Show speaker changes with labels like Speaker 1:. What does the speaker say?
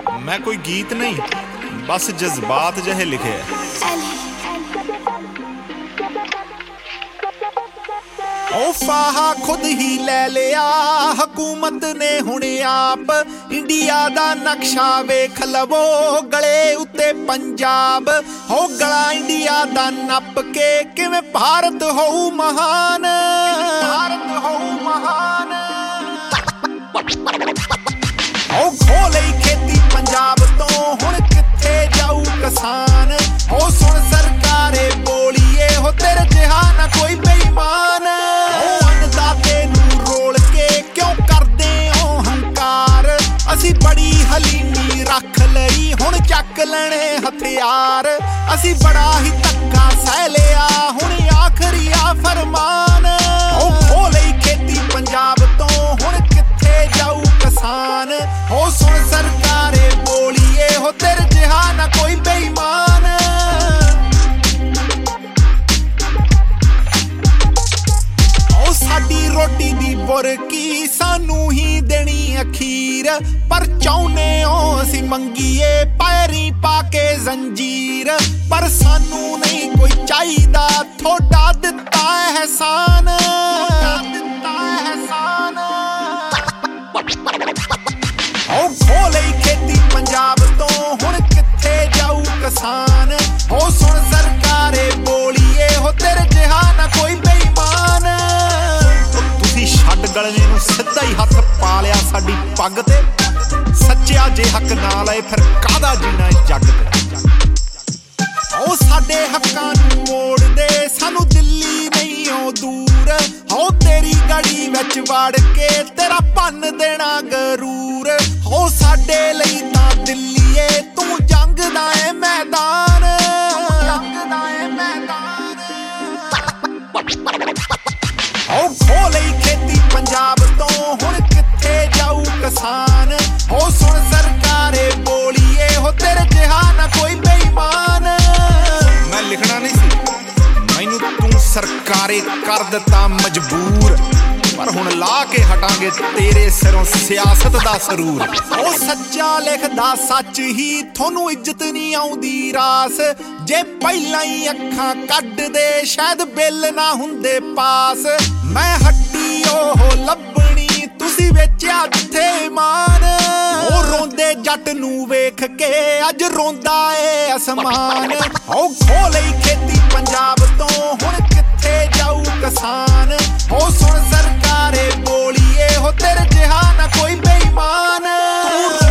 Speaker 1: मैं कोई गीत नहीं, बस जज्बात जहे लिखे है। ओ फाहा खुद ही ले लिया हुकूमत ने हुण आप, इंडिया दा नक्शा वेख लवो गले उत्ते पंजाब। हो गला इंडिया दा नप के किवें भारत होऊ महान, भारत होऊ महान। ओ खोले खेती पंजाब तो हुण किथे जाऊ किसान। हो सुन सरकारे बोलिए हो तेरे जिहा ना कोई बेईमान। असी बड़ी हलीमी रख लई हुण चक लेने हथियार। असी बड़ा ही धक्का सह लिया हुण आखरी आ फरमान। ओ खोले खेती पंजाब तो हुण किथे जाऊ किसान। हो सुन सरकारे बोलिए हो तेरे जिहा ना कोई बेईमान। ओ साडी रोटी दी बुरकी सानू ही देनी अखीर, पर चाहुने ओ असी मंगीए पैरी पाके जंजीर। पर सानू नहीं कोई चाहिदा थोड़ा दिता एहसान, दिता एहसान। ओ खोले खेती पंजाब तो हुण किथे जाऊ किसान। हो सुन सरकारे बोलिए हो तेरे जिहा ना कोई बेईमान। तुसी छड्ड गलने नूं सिद्धा ही हत्थ पा लिया साडी पग ते। सच्चिया जे हक ना लए फिर काहदा जीना इस जग ते। ओ साडे हक्कां नूं मोड़ दे सानू दिल्ली नहीं ओ दूर। हो तेरी गड़ी विच वड़ के तेरा भन्न देना गरूर। हो साडे लई तां दिल्लीए तू जंग दा ए मैदान, जंग दा ए मैदान। ओ खोले खेती पंजाब तो हुण किथे जाऊ किसान। हो सुन सरकारे बोलिए हो तेरे जिहा ना कोई बेईमान। मैं लिखना नहीं सी, मैनू तू सरकारे कर दिता मजबूर। पर हुण ला के हटांगे तेरे सिरों सियासत दा सरूर। ओ सच्चा लिखदा सच ही थोनू इज्जत नहीं आउंदी रास। जे पहिलां ही अखां कड्ड दे शायद बिल ना हुंदे पास। मैं हट्टी ओह लभणी तुसी वेचिया जिथे ईमान। ओ रोंदे जट नूं वेख के अज रोंदा ए आसमान। ओ खोले खेती पंजाब तो हुण किथे जाऊ किसान। हो सुन सरकारे बोलिए हो तेरे जिहा ना कोई बेईमान।